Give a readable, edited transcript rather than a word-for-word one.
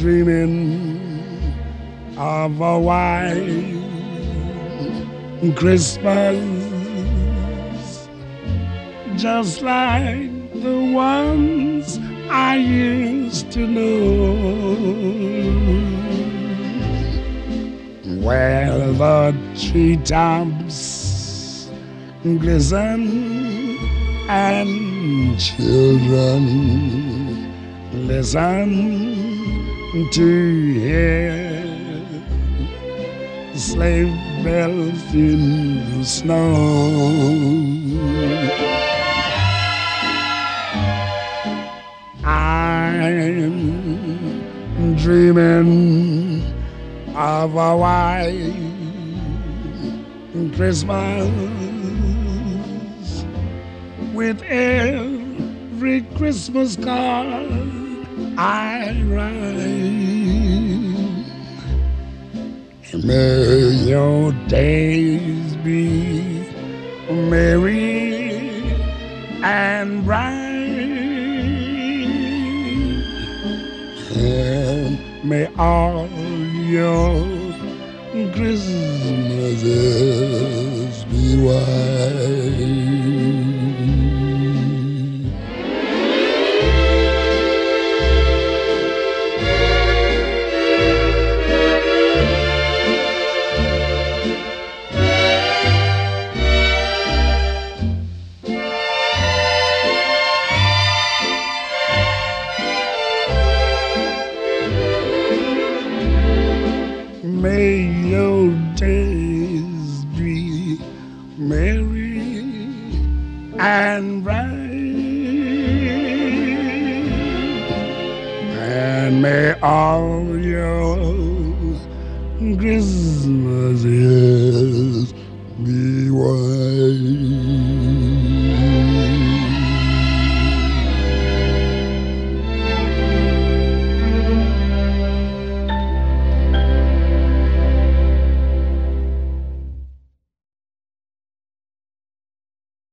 dreaming of a white Christmas, just like the ones I used to know, where the treetops glisten and children listen to hear sleigh bells in the snow. I'm dreaming of a white Christmas with every Christmas card I write. May your days be merry and bright, and may all your Christmases be white. May your days be merry and bright, and may all your Christmases be white.